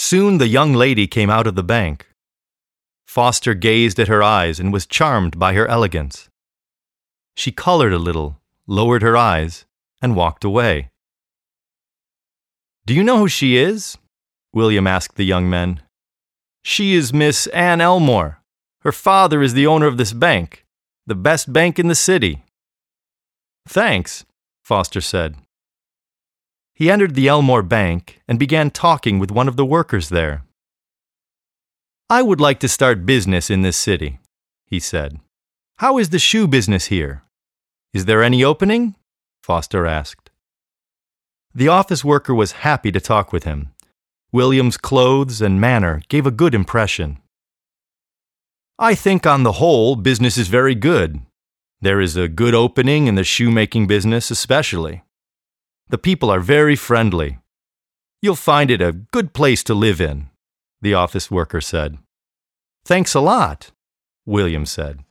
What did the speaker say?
Soon the young lady came out of the bank. Foster gazed at her eyes and was charmed by her elegance. She colored a little, lowered her eyes, and walked away. "Do you know who she is?" William asked the young men. "She is Miss Anne Elmore. Her father is the owner of this bank, the best bank in the city." "Thanks," Foster said. He entered the Elmore Bank and began talking with one of the workers there. "I would like to start business in this city," he said. "How is the shoe business here? Is there any opening?" Foster asked. The office worker was happy to talk with him. William's clothes and manner gave a good impression. "I think on the whole business is very good. There is a good opening in the shoemaking business especially. The people are very friendly. You'll find it a good place to live in," the office worker said. "Thanks a lot," William said.